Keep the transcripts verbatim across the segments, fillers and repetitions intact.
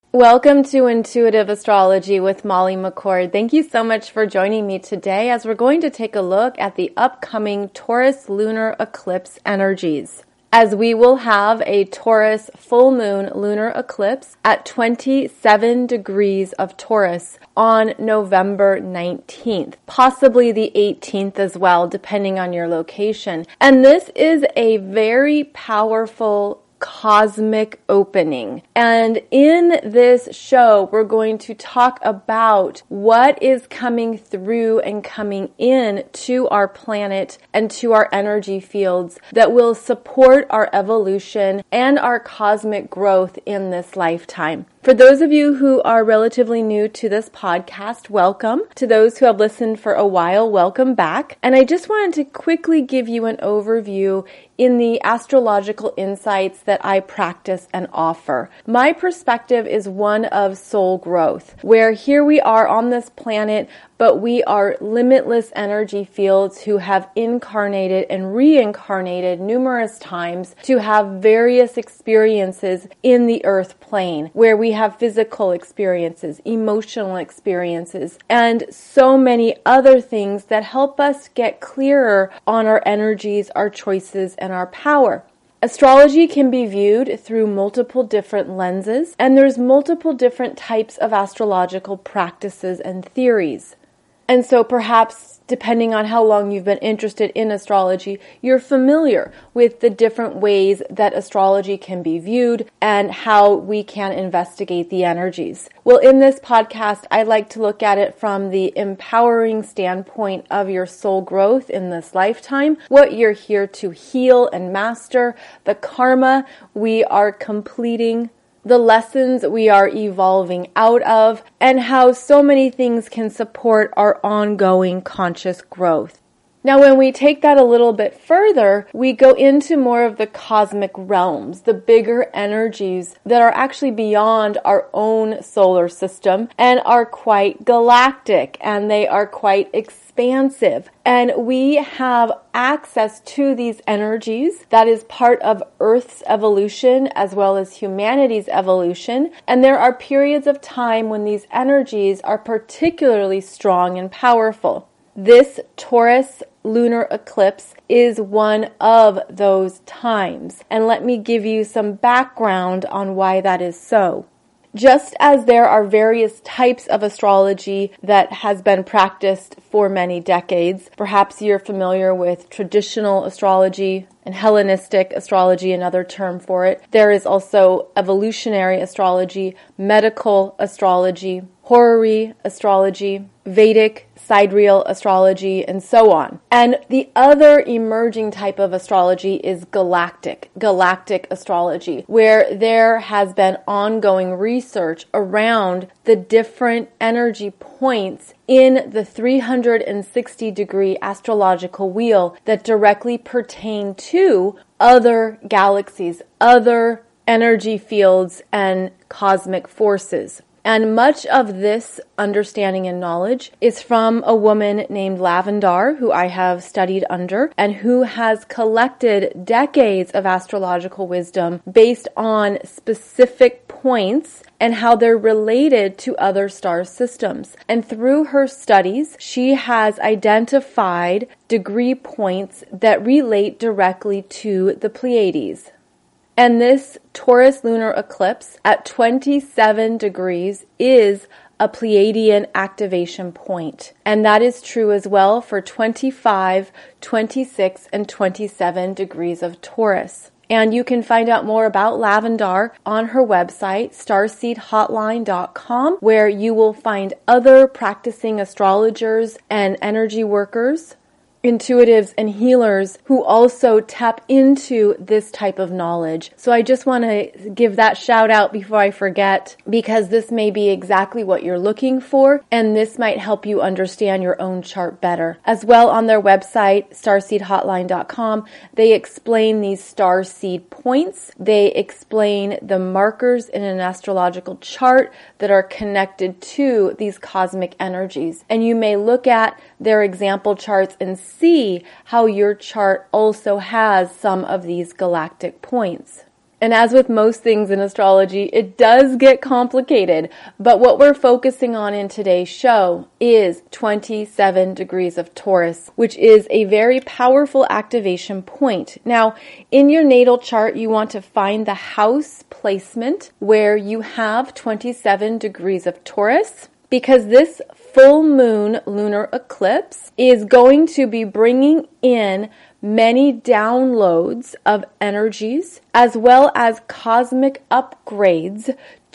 Welcome to Intuitive Astrology with Molly McCord. Thank you so much for joining me today as we're going to take a look at the upcoming Taurus lunar eclipse energies. As we will have a Taurus full moon lunar eclipse at twenty-seven degrees of Taurus on November nineteenth, possibly the eighteenth as well, depending on your location. And this is a very powerful cosmic opening. And in this show, we're going to talk about what is coming through and coming in to our planet and to our energy fields that will support our evolution and our cosmic growth in this lifetime. For those of you who are relatively new to this podcast, welcome. To those who have listened for a while, welcome back. And I just wanted to quickly give you an overview in the astrological insights that I practice and offer. My perspective is one of soul growth, where here we are on this planet, but we are limitless energy fields who have incarnated and reincarnated numerous times to have various experiences in the earth plane, where we have physical experiences, emotional experiences, and so many other things that help us get clearer on our energies, our choices, and our power. Astrology can be viewed through multiple different lenses, and there's multiple different types of astrological practices and theories. And so perhaps, depending on how long you've been interested in astrology, you're familiar with the different ways that astrology can be viewed and how we can investigate the energies. Well, in this podcast, I like to look at it from the empowering standpoint of your soul growth in this lifetime, what you're here to heal and master, the karma we are completing, the lessons we are evolving out of, and how so many things can support our ongoing conscious growth. Now, when we take that a little bit further, we go into more of the cosmic realms, the bigger energies that are actually beyond our own solar system and are quite galactic, and they are quite expansive. And we have access to these energies that is part of Earth's evolution as well as humanity's evolution. And there are periods of time when these energies are particularly strong and powerful. This Taurus lunar eclipse is one of those times. And let me give you some background on why that is so. Just as there are various types of astrology that has been practiced for many decades, perhaps you're familiar with traditional astrology and Hellenistic astrology, another term for it. There is also evolutionary astrology, medical astrology, horary astrology, Vedic, sidereal astrology, and so on. And the other emerging type of astrology is galactic, galactic astrology, where there has been ongoing research around the different energy points in the three hundred sixty degree astrological wheel that directly pertain to other galaxies, other energy fields, and cosmic forces. And much of this understanding and knowledge is from a woman named Lavendar, who I have studied under, and who has collected decades of astrological wisdom based on specific points and how they're related to other star systems. And through her studies, she has identified degree points that relate directly to the Pleiades. And this Taurus lunar eclipse at twenty-seven degrees is a Pleiadian activation point. And that is true as well for twenty-five, twenty-six, and twenty-seven degrees of Taurus. And you can find out more about Lavendar on her website, starseed hotline dot com, where you will find other practicing astrologers and energy workers, intuitives and healers who also tap into this type of knowledge. So I just want to give that shout out before I forget, because this may be exactly what you're looking for, and this might help you understand your own chart better. As well, on their website, starseed hotline dot com, they explain these star seed points. They explain the markers in an astrological chart that are connected to these cosmic energies. And you may look at their example charts and see how your chart also has some of these galactic points. And as with most things in astrology, it does get complicated. But what we're focusing on in today's show is twenty-seven degrees of Taurus, which is a very powerful activation point. Now, in your natal chart, you want to find the house placement where you have twenty-seven degrees of Taurus, because this full moon lunar eclipse is going to be bringing in many downloads of energies as well as cosmic upgrades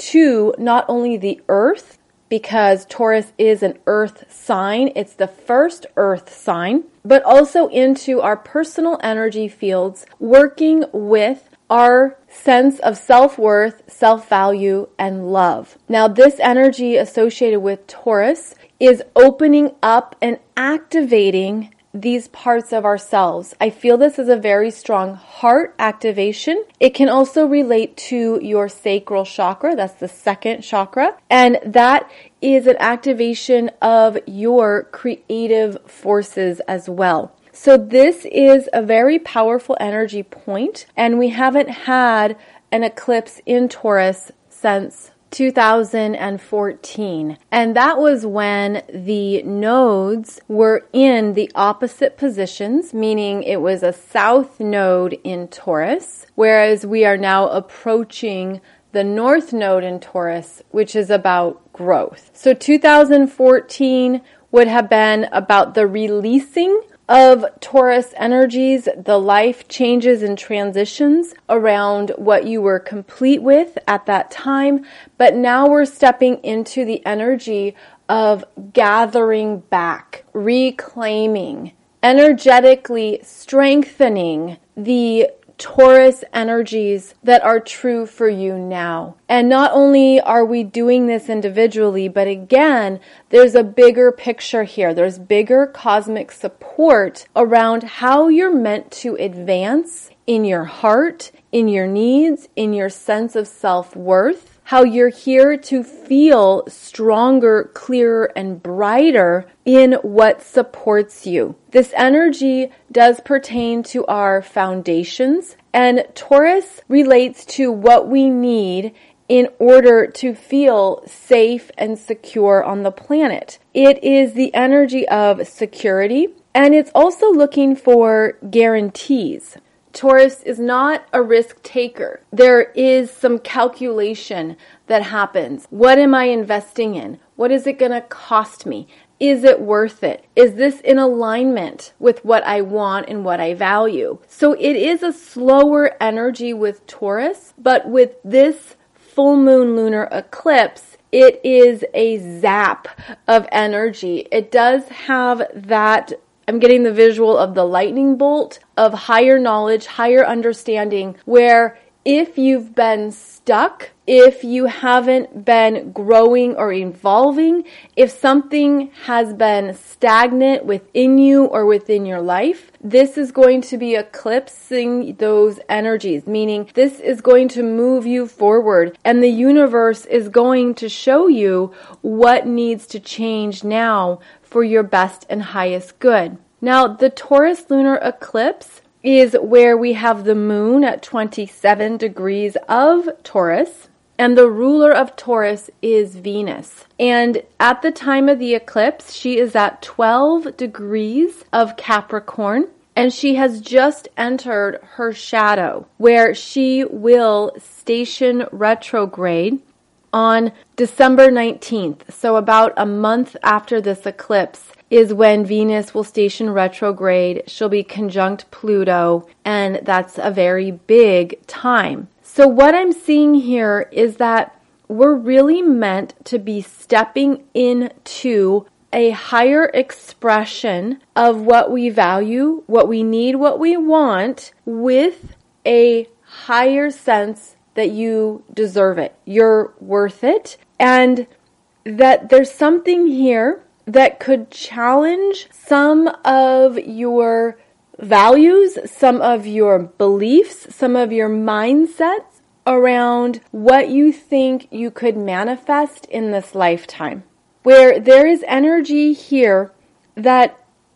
to not only the earth, because Taurus is an earth sign, it's the first earth sign, but also into our personal energy fields, working with our sense of self-worth, self-value, and love. Now, this energy associated with Taurus is opening up and activating these parts of ourselves. I feel this is a very strong heart activation. It can also relate to your sacral chakra. That's the second chakra. And that is an activation of your creative forces as well. So this is a very powerful energy point, and we haven't had an eclipse in Taurus since two thousand fourteen. And that was when the nodes were in the opposite positions, meaning it was a south node in Taurus, whereas we are now approaching the north node in Taurus, which is about growth. So two thousand fourteen would have been about the releasing of Taurus energies, the life changes and transitions around what you were complete with at that time. But now we're stepping into the energy of gathering back, reclaiming, energetically strengthening the Taurus energies that are true for you now. And not only are we doing this individually, but again, there's a bigger picture here. There's bigger cosmic support around how you're meant to advance in your heart, in your needs, in your sense of self-worth, how you're here to feel stronger, clearer, and brighter in what supports you. This energy does pertain to our foundations, and Taurus relates to what we need in order to feel safe and secure on the planet. It is the energy of security, and it's also looking for guarantees. Taurus is not a risk taker. There is some calculation that happens. What am I investing in? What is it going to cost me? Is it worth it? Is this in alignment with what I want and what I value? So it is a slower energy with Taurus, but with this full moon lunar eclipse, it is a zap of energy. It does have that, I'm getting the visual of the lightning bolt of higher knowledge, higher understanding, where if you've been stuck, if you haven't been growing or evolving, if something has been stagnant within you or within your life, this is going to be eclipsing those energies, meaning this is going to move you forward, and the universe is going to show you what needs to change now for your best and highest good. Now, the Taurus lunar eclipse is where we have the moon at twenty-seven degrees of Taurus, and the ruler of Taurus is Venus. And at the time of the eclipse, she is at twelve degrees of Capricorn, and she has just entered her shadow, where she will station retrograde on December nineteenth. So about a month after this eclipse is when Venus will station retrograde. She'll be conjunct Pluto, and that's a very big time. So what I'm seeing here is that we're really meant to be stepping into a higher expression of what we value, what we need, what we want, with a higher sense that you deserve it, you're worth it, and that there's something here that could challenge some of your values, some of your beliefs, some of your mindsets around what you think you could manifest in this lifetime. Where there is energy here that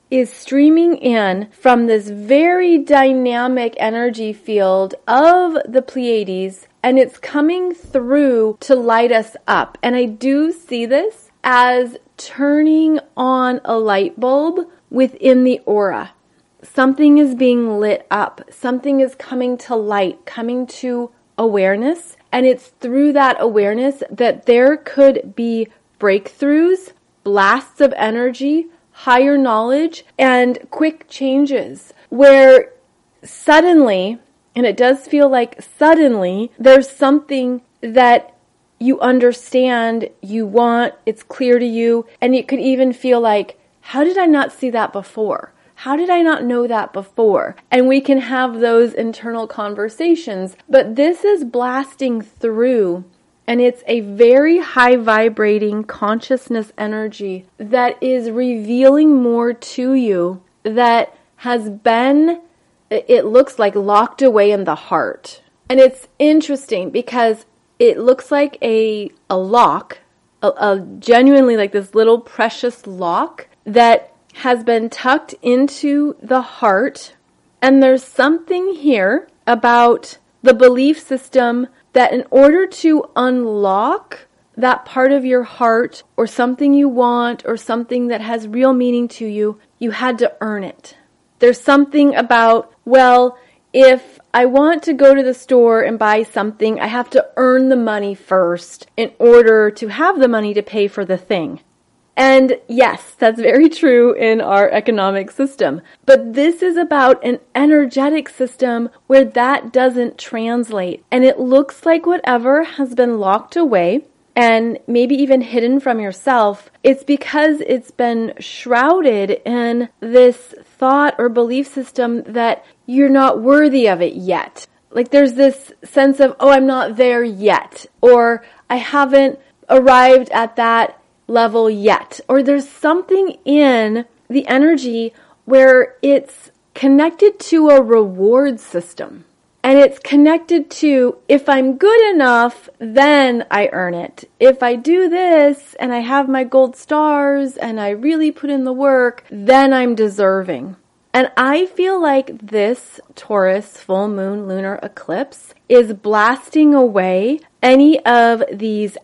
is streaming in from this very dynamic energy field of the Pleiades, and it's coming through to light us up. And I do see this as turning on a light bulb within the aura. Something is being lit up. Something is coming to light, coming to awareness. And it's through that awareness that there could be breakthroughs, blasts of energy, higher knowledge, and quick changes where suddenly, and it does feel like suddenly, there's something that you understand, you want, it's clear to you, and it could even feel like, how did I not see that before? How did I not know that before? And we can have those internal conversations, but this is blasting through, and it's a very high vibrating consciousness energy that is revealing more to you that has been, it looks like locked away in the heart. And it's interesting because it looks like a a lock, a, a genuinely like this little precious lock that has been tucked into the heart. And there's something here about the belief system that in order to unlock that part of your heart or something you want or something that has real meaning to you, you had to earn it. There's something about, well, if I want to go to the store and buy something, I have to earn the money first in order to have the money to pay for the thing. And yes, that's very true in our economic system. But this is about an energetic system where that doesn't translate. And it looks like whatever has been locked away and maybe even hidden from yourself, it's because it's been shrouded in this thought or belief system that you're not worthy of it yet. Like there's this sense of, oh, I'm not there yet, or I haven't arrived at that level yet, or there's something in the energy where it's connected to a reward system. And it's connected to, if I'm good enough, then I earn it. If I do this and I have my gold stars and I really put in the work, then I'm deserving. And I feel like this Taurus full moon lunar eclipse is blasting away any of these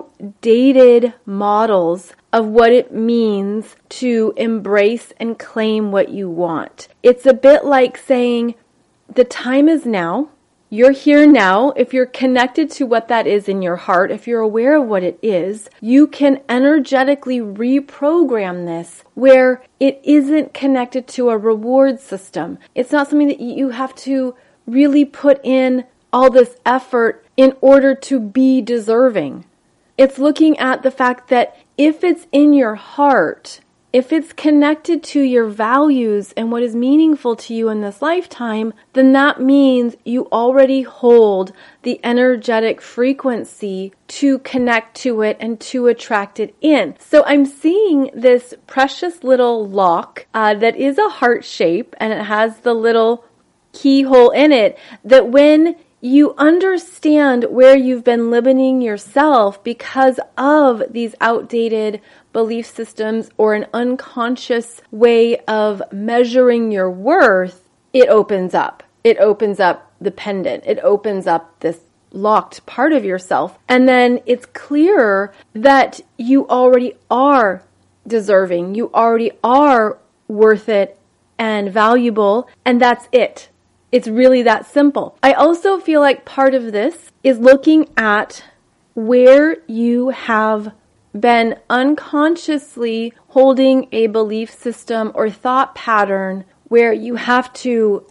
outdated models of what it means to embrace and claim what you want. It's a bit like saying, the time is now. You're here now. If you're connected to what that is in your heart, if you're aware of what it is, you can energetically reprogram this where it isn't connected to a reward system. It's not something that you have to really put in all this effort in order to be deserving. It's looking at the fact that if it's in your heart, if it's connected to your values and what is meaningful to you in this lifetime, then that means you already hold the energetic frequency to connect to it and to attract it in. So I'm seeing this precious little lock uh, that is a heart shape, and it has the little keyhole in it, that when you understand where you've been limiting yourself because of these outdated belief systems or an unconscious way of measuring your worth, it opens up. It opens up the pendant. It opens up this locked part of yourself. And then it's clearer that you already are deserving. You already are worth it and valuable. And that's it. It's really that simple. I also feel like part of this is looking at where you have been unconsciously holding a belief system or thought pattern where you have to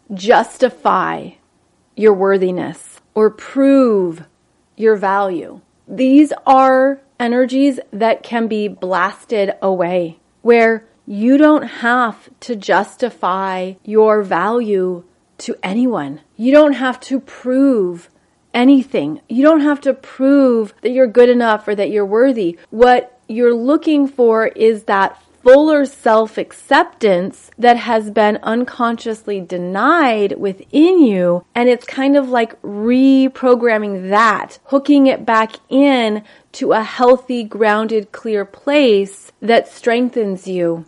justify your worthiness or prove your value. These are energies that can be blasted away, where you don't have to justify your value to anyone. You don't have to prove anything. You don't have to prove that you're good enough or that you're worthy. What you're looking for is that fuller self-acceptance that has been unconsciously denied within you. And it's kind of like reprogramming that, hooking it back in to a healthy, grounded, clear place that strengthens you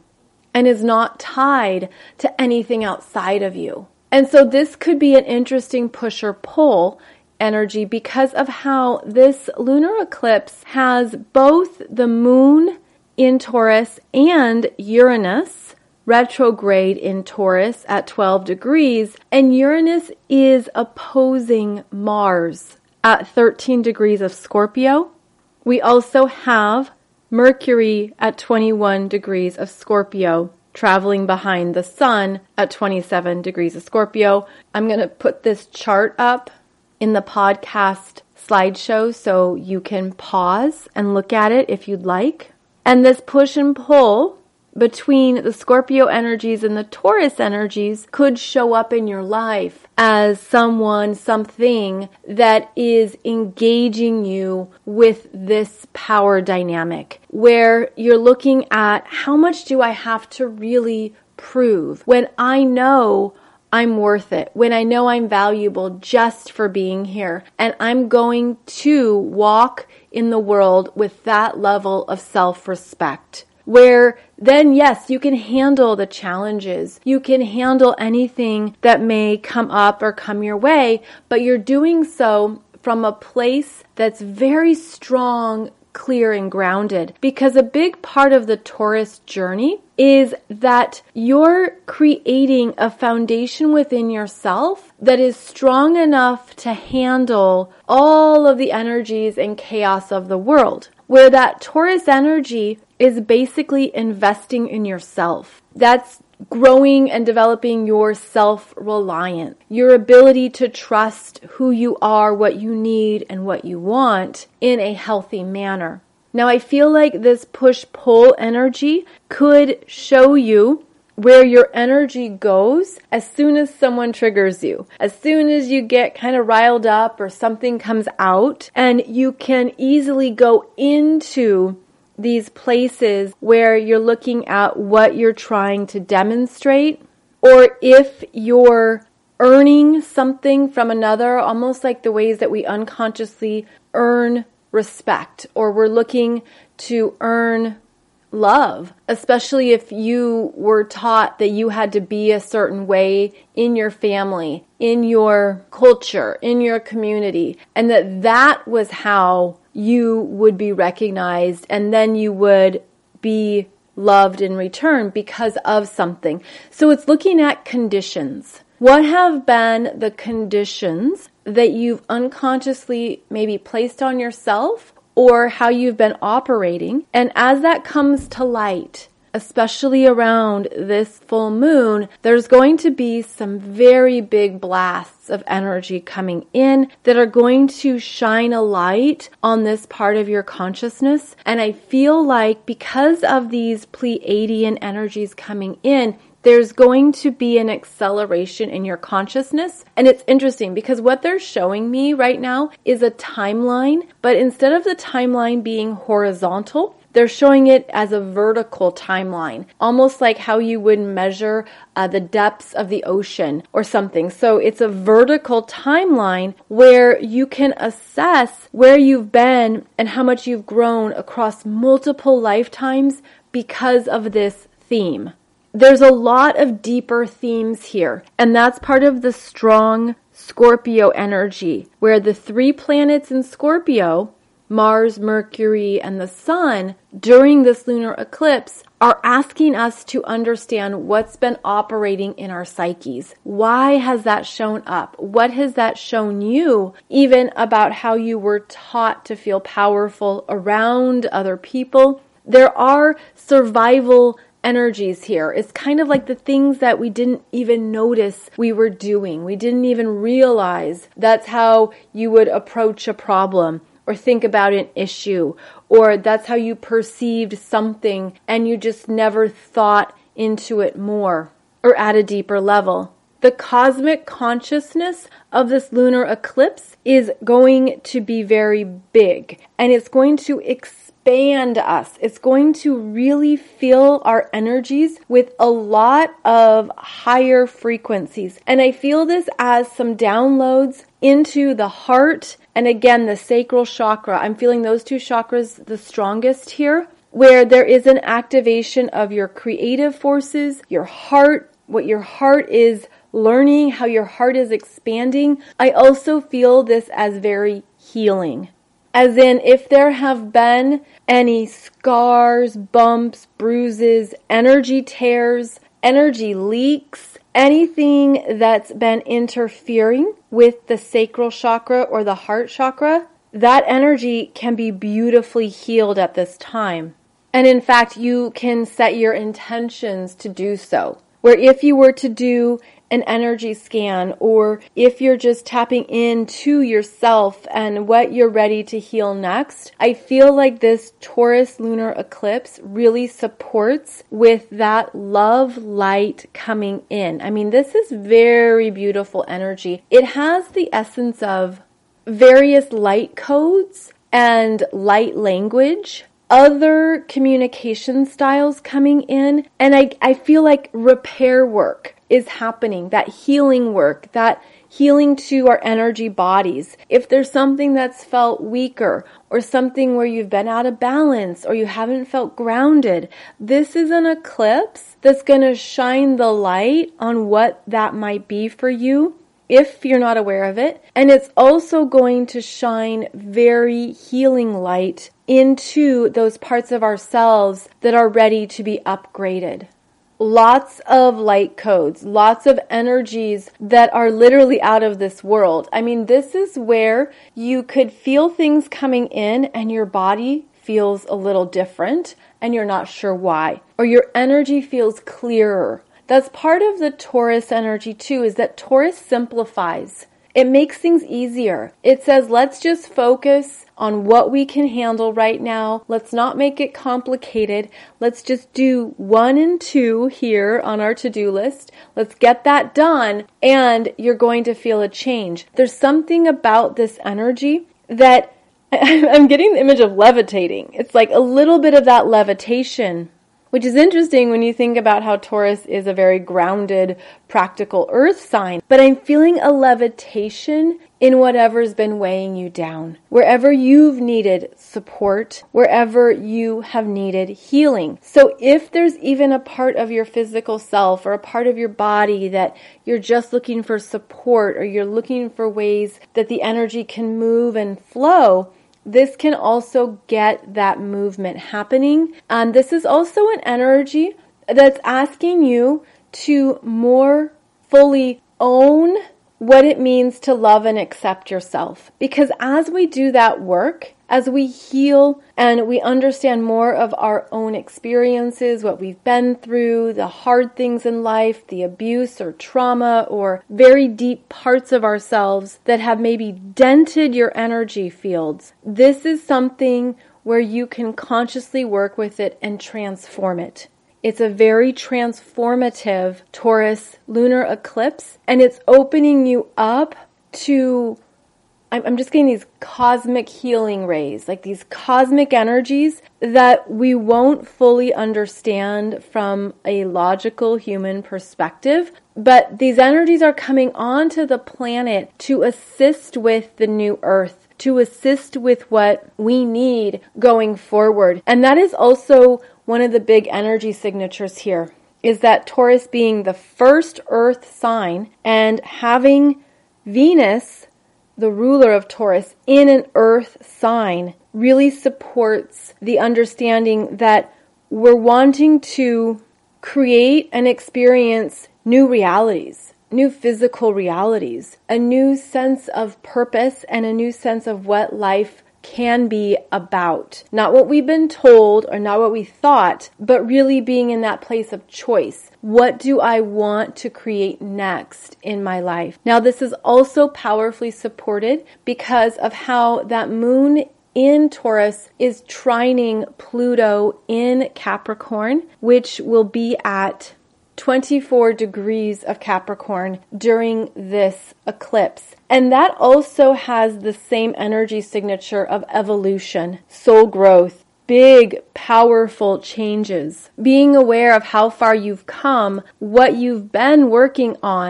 and is not tied to anything outside of you. And so this could be an interesting push or pull energy because of how this lunar eclipse has both the moon in Taurus and Uranus retrograde in Taurus at twelve degrees, and Uranus is opposing Mars at thirteen degrees of Scorpio. We also have Mercury at twenty-one degrees of Scorpio, traveling behind the Sun at twenty-seven degrees of Scorpio. I'm going to put this chart up in the podcast slideshow so you can pause and look at it if you'd like. And this push and pull between the Scorpio energies and the Taurus energies could show up in your life as someone, something that is engaging you with this power dynamic, where you're looking at how much do I have to really prove when I know I'm worth it, when I know I'm valuable just for being here, and I'm going to walk in the world with that level of self-respect. Where then, yes, you can handle the challenges. You can handle anything that may come up or come your way, but you're doing so from a place that's very strong, clear, and grounded. Because a big part of the Taurus journey is that you're creating a foundation within yourself that is strong enough to handle all of the energies and chaos of the world. Where that Taurus energy is basically investing in yourself. That's growing and developing your self-reliance, your ability to trust who you are, what you need, and what you want in a healthy manner. Now, I feel like this push-pull energy could show you where your energy goes as soon as someone triggers you, as soon as you get kind of riled up or something comes out, and you can easily go into these places where you're looking at what you're trying to demonstrate, or if you're earning something from another, almost like the ways that we unconsciously earn respect, or we're looking to earn love, especially if you were taught that you had to be a certain way in your family, in your culture, in your community, and that that was how you would be recognized, and then you would be loved in return because of something. So it's looking at conditions. What have been the conditions that you've unconsciously maybe placed on yourself, or how you've been operating? And as that comes to light, especially around this full moon, there's going to be some very big blasts of energy coming in that are going to shine a light on this part of your consciousness. And I feel like because of these Pleiadian energies coming in, there's going to be an acceleration in your consciousness. And it's interesting because what they're showing me right now is a timeline, but instead of the timeline being horizontal, they're showing it as a vertical timeline, almost like how you would measure uh, the depths of the ocean or something. So it's a vertical timeline where you can assess where you've been and how much you've grown across multiple lifetimes because of this theme. There's a lot of deeper themes here, and that's part of the strong Scorpio energy, where the three planets in Scorpio, Mars, Mercury, and the Sun, during this lunar eclipse, are asking us to understand what's been operating in our psyches. Why has that shown up? What has that shown you, even about how you were taught to feel powerful around other people? There are survival energies here. It's kind of like the things that we didn't even notice we were doing. We didn't even realize that's how you would approach a problem or think about an issue, or that's how you perceived something and you just never thought into it more or at a deeper level. The cosmic consciousness of this lunar eclipse is going to be very big, and it's going to expand us. It's going to really fill our energies with a lot of higher frequencies. And I feel this as some downloads into the heart and again the sacral chakra. I'm feeling those two chakras the strongest here. where there is an activation of your creative forces, your heart, what your heart is learning, how your heart is expanding. I also feel this as very healing. As in, if there have been any scars, bumps, bruises, energy tears, energy leaks, anything that's been interfering with the sacral chakra or the heart chakra, that energy can be beautifully healed at this time. And in fact, you can set your intentions to do so. Where if you were to do an energy scan, or if you're just tapping into yourself and what you're ready to heal next, I feel like this Taurus lunar eclipse really supports with that love light coming in. I mean, this is very beautiful energy. It has the essence of various light codes and light language, other communication styles coming in, and I, I feel like repair work is happening, that healing work, that healing to our energy bodies. If there's something that's felt weaker or something where you've been out of balance or you haven't felt grounded, this is an eclipse that's going to shine the light on what that might be for you if you're not aware of it. And it's also going to shine very healing light into those parts of ourselves that are ready to be upgraded. Lots of light codes, lots of energies that are literally out of this world. I mean, this is where you could feel things coming in and your body feels a little different and you're not sure why. Or your energy feels clearer. That's part of the Taurus energy too, is that Taurus simplifies. It makes things easier. It says, let's just focus on what we can handle right now. Let's not make it complicated. Let's just do one and two here on our to-do list. Let's get that done, and you're going to feel a change. There's something about this energy that I'm getting the image of levitating. It's like a little bit of that levitation, which is interesting when you think about how Taurus is a very grounded, practical earth sign. But I'm feeling a levitation in whatever's been weighing you down. Wherever you've needed support, wherever you have needed healing. So if there's even a part of your physical self or a part of your body that you're just looking for support, or you're looking for ways that the energy can move and flow, this can also get that movement happening. And this is also an energy that's asking you to more fully own what it means to love and accept yourself. Because as we do that work, as we heal and we understand more of our own experiences, what we've been through, the hard things in life, the abuse or trauma or very deep parts of ourselves that have maybe dented your energy fields, this is something where you can consciously work with it and transform it. It's a very transformative Taurus lunar eclipse, and it's opening you up to, I'm just getting these cosmic healing rays, like these cosmic energies that we won't fully understand from a logical human perspective. But these energies are coming onto the planet to assist with the new earth, to assist with what we need going forward. And that is also one of the big energy signatures here, is that Taurus being the first earth sign and having Venus, the ruler of Taurus, in an earth sign really supports the understanding that we're wanting to create and experience new realities, new physical realities, a new sense of purpose and a new sense of what life can be about. Not what we've been told or not what we thought, but really being in that place of choice. What do I want to create next in my life? Now, this is also powerfully supported because of how that moon in Taurus is trining Pluto in Capricorn, which will be at twenty-four degrees of Capricorn during this eclipse. And that also has the same energy signature of evolution, soul growth, big, powerful changes. Being aware of how far you've come, what you've been working on,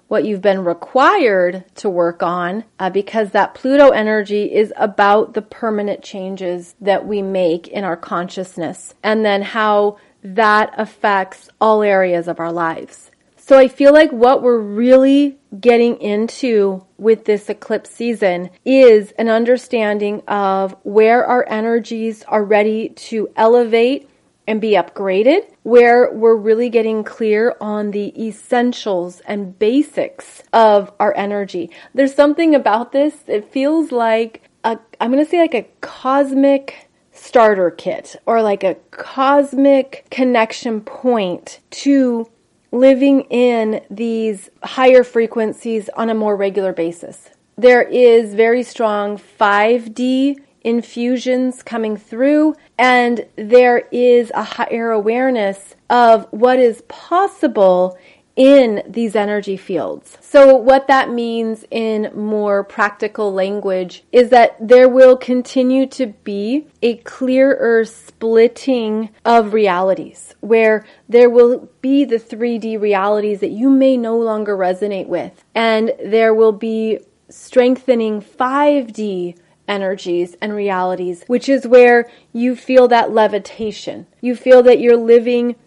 what you've been required to work on, uh, because that Pluto energy is about the permanent changes that we make in our consciousness, and then how that affects all areas of our lives. So I feel like what we're really getting into with this eclipse season is an understanding of where our energies are ready to elevate and be upgraded, where we're really getting clear on the essentials and basics of our energy. There's something about this, it feels like, a, I'm going to say like a cosmic starter kit, or like a cosmic connection point to living in these higher frequencies on a more regular basis. There is very strong five D infusions coming through, and there is a higher awareness of what is possible in these energy fields. So what that means in more practical language is that there will continue to be a clearer splitting of realities, where there will be the three D realities that you may no longer resonate with, and there will be strengthening five D energies and realities, which is where you feel that levitation. You feel that you're living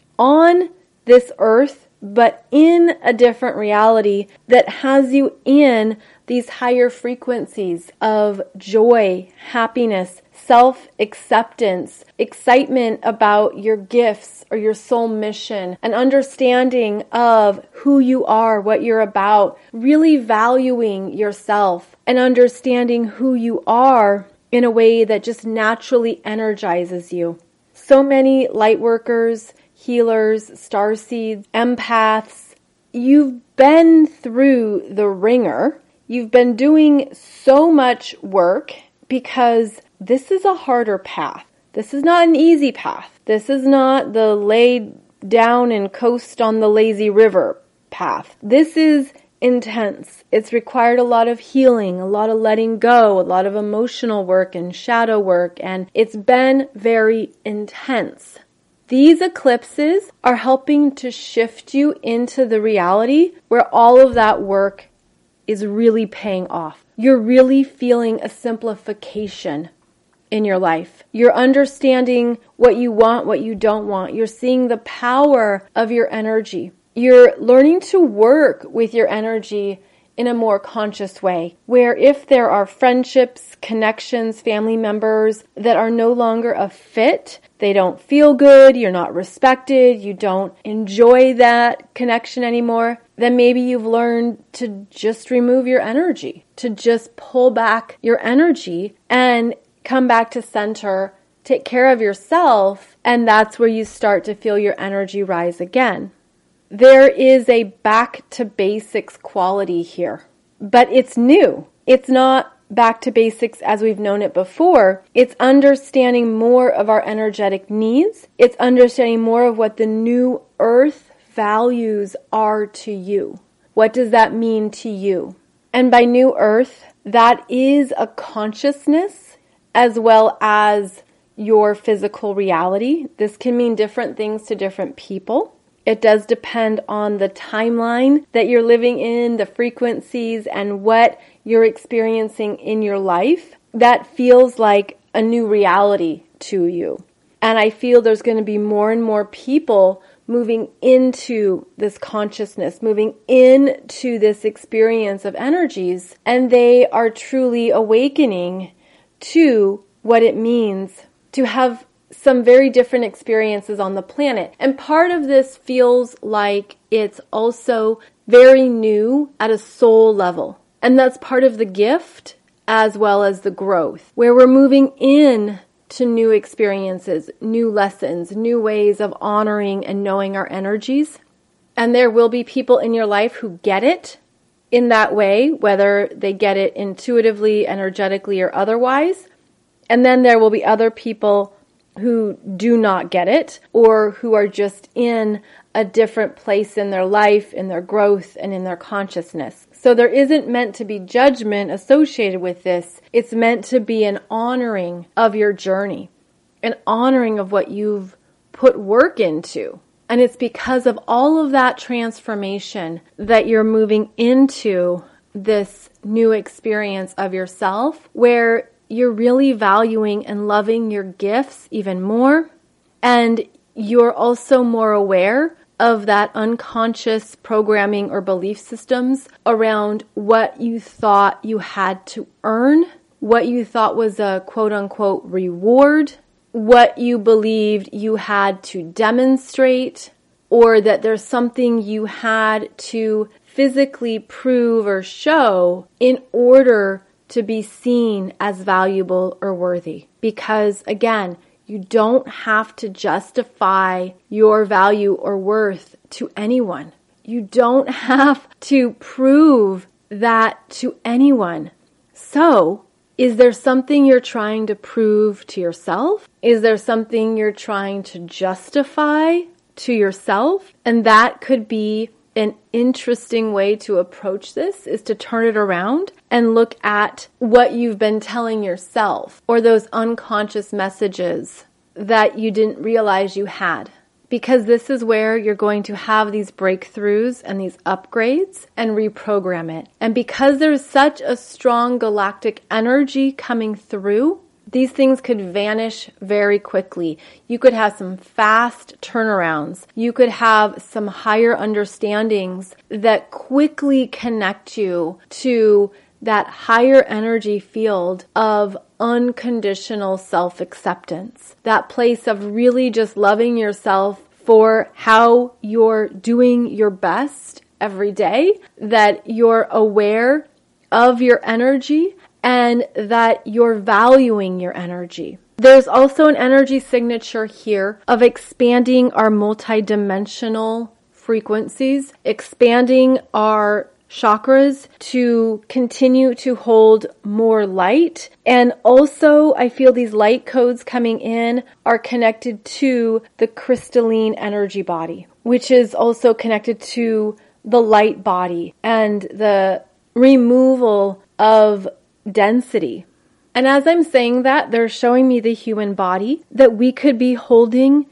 on this earth, but in a different reality that has you in these higher frequencies of joy, happiness, self-acceptance, excitement about your gifts or your soul mission, an understanding of who you are, what you're about, really valuing yourself and understanding who you are in a way that just naturally energizes you. So many light workers, healers, starseeds, empaths, you've been through the ringer. You've been doing so much work because this is a harder path. This is not an easy path. This is not the lay down and coast on the lazy river path. This is intense. It's required a lot of healing, a lot of letting go, a lot of emotional work and shadow work, and it's been very intense. These eclipses are helping to shift you into the reality where all of that work is really paying off. You're really feeling a simplification in your life. You're understanding what you want, what you don't want. You're seeing the power of your energy. You're learning to work with your energy in a more conscious way, where if there are friendships, connections, family members that are no longer a fit, they don't feel good, you're not respected, you don't enjoy that connection anymore, then maybe you've learned to just remove your energy, to just pull back your energy and come back to center, take care of yourself, and that's where you start to feel your energy rise again. There is a back to basics quality here, but it's new. It's not back to basics as we've known it before. It's understanding more of our energetic needs. It's understanding more of what the new earth values are to you. What does that mean to you? And by new earth, that is a consciousness as well as your physical reality. This can mean different things to different people. It does depend on the timeline that you're living in, the frequencies, and what you're experiencing in your life. That feels like a new reality to you. And I feel there's going to be more and more people moving into this consciousness, moving into this experience of energies, and they are truly awakening to what it means to have some very different experiences on the planet. And part of this feels like it's also very new at a soul level. And that's part of the gift as well as the growth, where we're moving in to new experiences, new lessons, new ways of honoring and knowing our energies. And there will be people in your life who get it in that way, whether they get it intuitively, energetically, or otherwise. And then there will be other people who do not get it, or who are just in a different place in their life, in their growth, and in their consciousness. So there isn't meant to be judgment associated with this. It's meant to be an honoring of your journey, an honoring of what you've put work into. And it's because of all of that transformation that you're moving into this new experience of yourself where you're really valuing and loving your gifts even more. And you're also more aware of that unconscious programming or belief systems around what you thought you had to earn, what you thought was a quote unquote reward, what you believed you had to demonstrate, or that there's something you had to physically prove or show in order to be seen as valuable or worthy. Because again, you don't have to justify your value or worth to anyone. You don't have to prove that to anyone. So, is there something you're trying to prove to yourself? Is there something you're trying to justify to yourself? And that could be an interesting way to approach this, is to turn it around and look at what you've been telling yourself or those unconscious messages that you didn't realize you had. Because this is where you're going to have these breakthroughs and these upgrades and reprogram it. And because there's such a strong galactic energy coming through, these things could vanish very quickly. You could have some fast turnarounds. You could have some higher understandings that quickly connect you to that higher energy field of unconditional self-acceptance. That place of really just loving yourself for how you're doing your best every day, that you're aware of your energy, and that you're valuing your energy. There's also an energy signature here of expanding our multidimensional frequencies, expanding our chakras to continue to hold more light. And also, I feel these light codes coming in are connected to the crystalline energy body, which is also connected to the light body and the removal of density. And as I'm saying that, they're showing me the human body, that we could be holding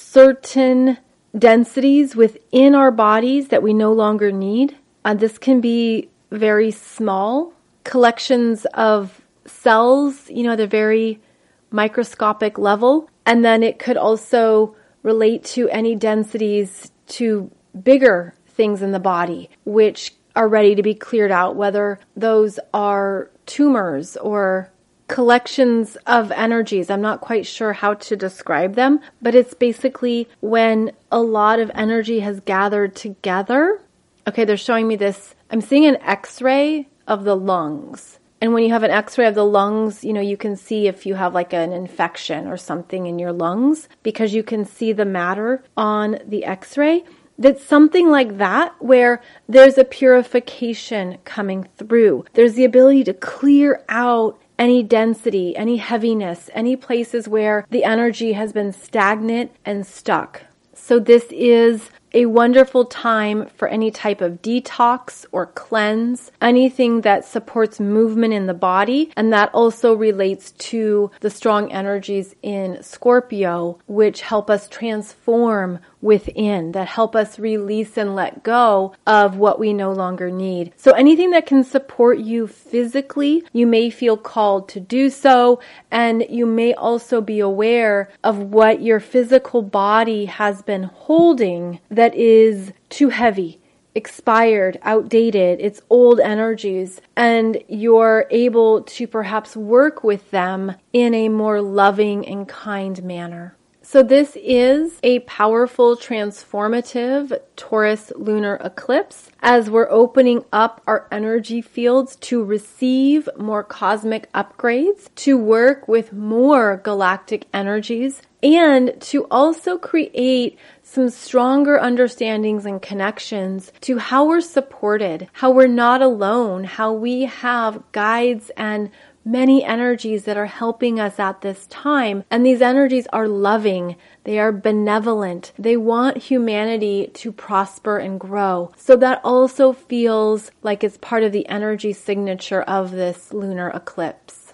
certain densities within our bodies that we no longer need. Uh, this can be very small collections of cells, you know, at a very microscopic level. And then it could also relate to any densities to bigger things in the body, which are ready to be cleared out, whether those are tumors or collections of energies. I'm not quite sure how to describe them, but it's basically when a lot of energy has gathered together. Okay, they're showing me this. I'm seeing an X-ray of the lungs. And when you have an X-ray of the lungs, you know, you can see if you have like an infection or something in your lungs because you can see the matter on the X-ray. That's something like that where there's a purification coming through. There's the ability to clear out any density, any heaviness, any places where the energy has been stagnant and stuck. So this is a wonderful time for any type of detox or cleanse, anything that supports movement in the body. And that also relates to the strong energies in Scorpio, which help us transform within, that help us release and let go of what we no longer need. So anything that can support you physically, you may feel called to do so. And you may also be aware of what your physical body has been holding that is too heavy, expired, outdated, it's old energies, and you're able to perhaps work with them in a more loving and kind manner. So this is a powerful, transformative Taurus lunar eclipse as we're opening up our energy fields to receive more cosmic upgrades, to work with more galactic energies, and to also create some stronger understandings and connections to how we're supported, how we're not alone, how we have guides and many energies that are helping us at this time. And these energies are loving. They are benevolent. They want humanity to prosper and grow. So that also feels like it's part of the energy signature of this lunar eclipse.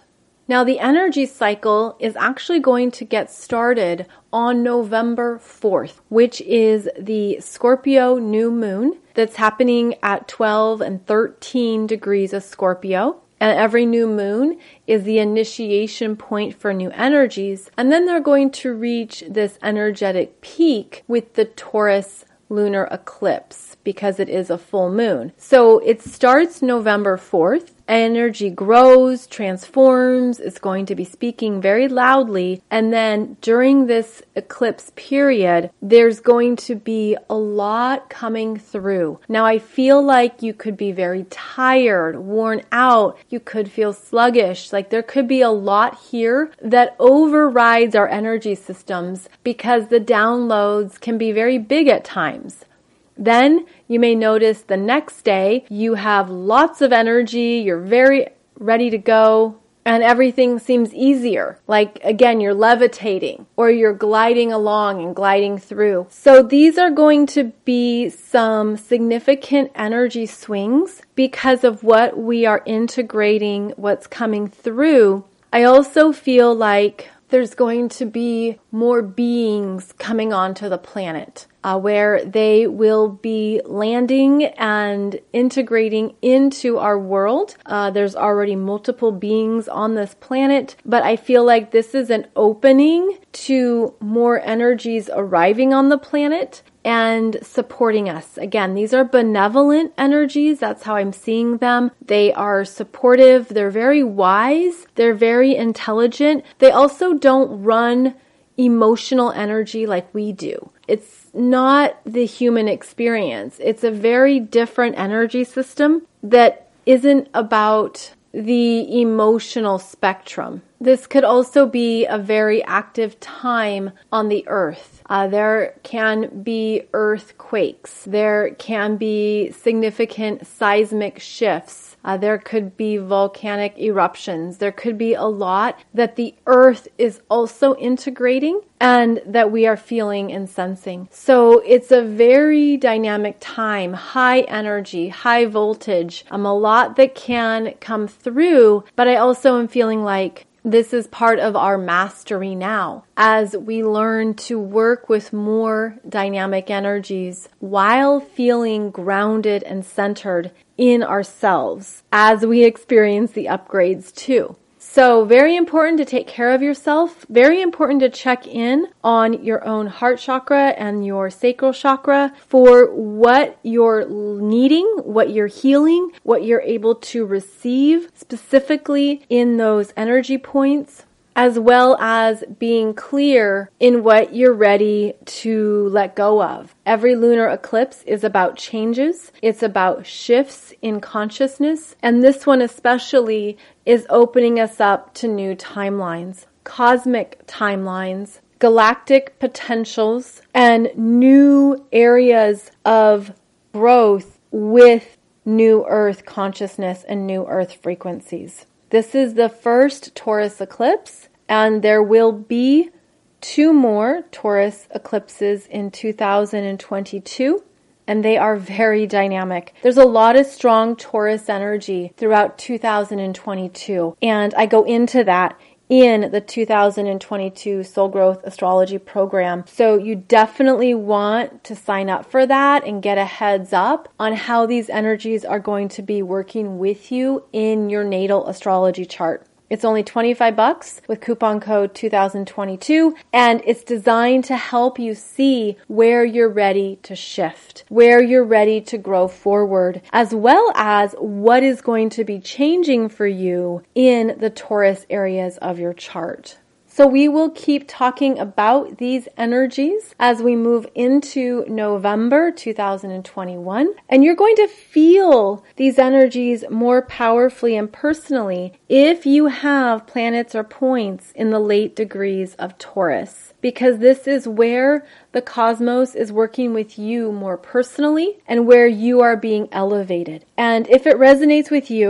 Now, the energy cycle is actually going to get started on November fourth, which is the Scorpio new moon that's happening at twelve and thirteen degrees of Scorpio. And every new moon is the initiation point for new energies. And then they're going to reach this energetic peak with the Taurus lunar eclipse because it is a full moon. So it starts November fourth. Energy grows, transforms, is going to be speaking very loudly. And then during this eclipse period, there's going to be a lot coming through. Now, I feel like you could be very tired, worn out. You could feel sluggish. Like there could be a lot here that overrides our energy systems because the downloads can be very big at times. Then you may notice the next day you have lots of energy, you're very ready to go, and everything seems easier. Like again, you're levitating or you're gliding along and gliding through. So these are going to be some significant energy swings because of what we are integrating, what's coming through. I also feel like there's going to be more beings coming onto the planet uh, where they will be landing and integrating into our world. Uh, there's already multiple beings on this planet, but I feel like this is an opening to more energies arriving on the planet and supporting us. Again, these are benevolent energies. That's how I'm seeing them. They are supportive. They're very wise. They're very intelligent. They also don't run emotional energy like we do. It's not the human experience. It's a very different energy system that isn't about the emotional spectrum. This could also be a very active time on the earth. Uh, there can be earthquakes. There can be significant seismic shifts. Uh, there could be volcanic eruptions. There could be a lot that the earth is also integrating and that we are feeling and sensing. So it's a very dynamic time, high energy, high voltage, um, a lot that can come through, but I also am feeling like this is part of our mastery now as we learn to work with more dynamic energies while feeling grounded and centered in ourselves as we experience the upgrades too. So very important to take care of yourself. Very important to check in on your own heart chakra and your sacral chakra for what you're needing, what you're healing, what you're able to receive specifically in those energy points, as well as being clear in what you're ready to let go of. Every lunar eclipse is about changes. It's about shifts in consciousness. And this one especially is opening us up to new timelines, cosmic timelines, galactic potentials, and new areas of growth with new Earth consciousness and new Earth frequencies. This is the first Taurus eclipse, and there will be two more Taurus eclipses in two thousand twenty-two, and they are very dynamic. There's a lot of strong Taurus energy throughout two thousand twenty-two, and I go into that in the two thousand twenty-two Soul Growth Astrology Program. So you definitely want to sign up for that and get a heads up on how these energies are going to be working with you in your natal astrology chart. It's only twenty-five bucks with coupon code two thousand twenty-two, and it's designed to help you see where you're ready to shift, where you're ready to grow forward, as well as what is going to be changing for you in the Taurus areas of your chart. So we will keep talking about these energies as we move into November two thousand twenty-one. And you're going to feel these energies more powerfully and personally if you have planets or points in the late degrees of Taurus, because this is where the cosmos is working with you more personally and where you are being elevated. And if it resonates with you,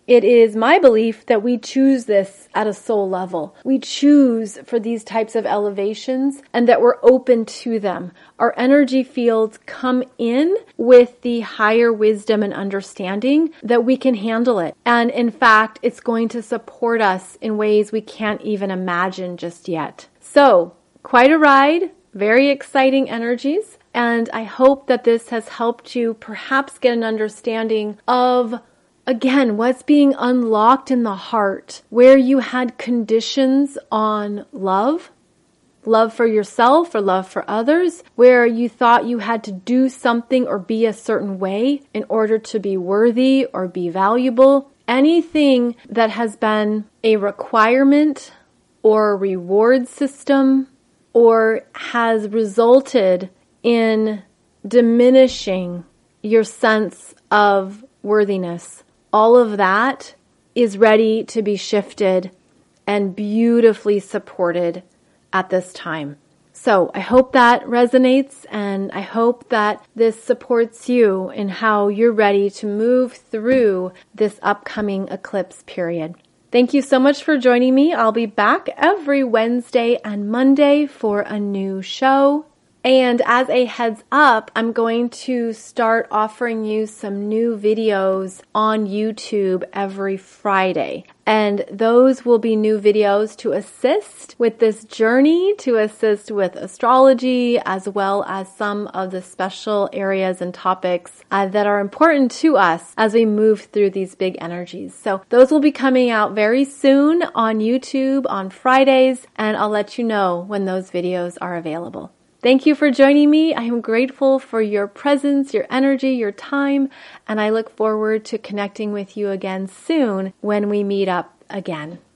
It is my belief that we choose this at a soul level. We choose for these types of elevations and that we're open to them. Our energy fields come in with the higher wisdom and understanding that we can handle it. And in fact, it's going to support us in ways we can't even imagine just yet. So, quite a ride, very exciting energies. And I hope that this has helped you perhaps get an understanding of, again, what's being unlocked in the heart, where you had conditions on love, love for yourself or love for others, where you thought you had to do something or be a certain way in order to be worthy or be valuable. Anything that has been a requirement or a reward system or has resulted in diminishing your sense of worthiness. All of that is ready to be shifted and beautifully supported at this time. So I hope that resonates, and I hope that this supports you in how you're ready to move through this upcoming eclipse period. Thank you so much for joining me. I'll be back every Wednesday and Monday for a new show. And as a heads up, I'm going to start offering you some new videos on YouTube every Friday. And those will be new videos to assist with this journey, to assist with astrology, as well as some of the special areas and topics uh, that are important to us as we move through these big energies. So those will be coming out very soon on YouTube on Fridays, and I'll let you know when those videos are available. Thank you for joining me. I am grateful for your presence, your energy, your time, and I look forward to connecting with you again soon when we meet up again.